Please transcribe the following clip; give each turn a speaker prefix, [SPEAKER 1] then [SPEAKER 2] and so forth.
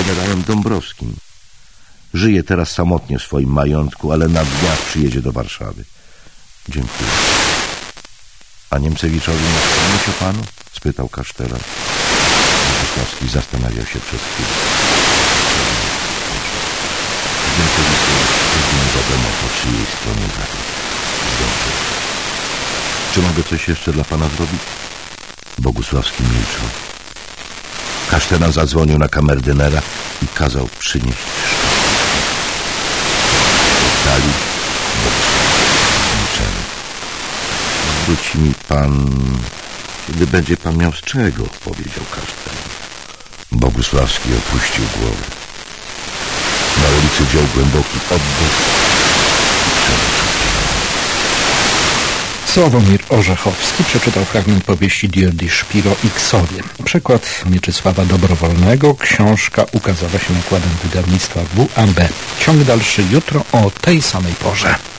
[SPEAKER 1] generałem Dąbrowskim. Żyje teraz samotnie w swoim majątku, ale na dniach przyjedzie do Warszawy. Dziękuję. A Niemcewiczowi nie wspomnieć o panu? Spytał kasztelan. Bogusławski zastanawiał się przez chwilę. Niemcewicu nie wiadomo, po czyjej stronie zabiegł. Dobrze. Czy mogę coś jeszcze dla pana zrobić? Bogusławski milczał. Kasztelan zadzwonił na kamerdynera i kazał przynieść sztabkę. Dali milczenie. Zwróci mi pan, kiedy będzie pan miał z czego, powiedział kasztelan. Bogusławski opuścił głowę. Na ulicy wziął głęboki oddech i przemyślał.
[SPEAKER 2] Sławomir Orzechowski przeczytał fragment powieści Dieu di Spiro Xowie. Przekład Mieczysława Dobrowolnego. Książka ukazała się nakładem wydawnictwa WAB. Ciąg dalszy jutro o tej samej porze.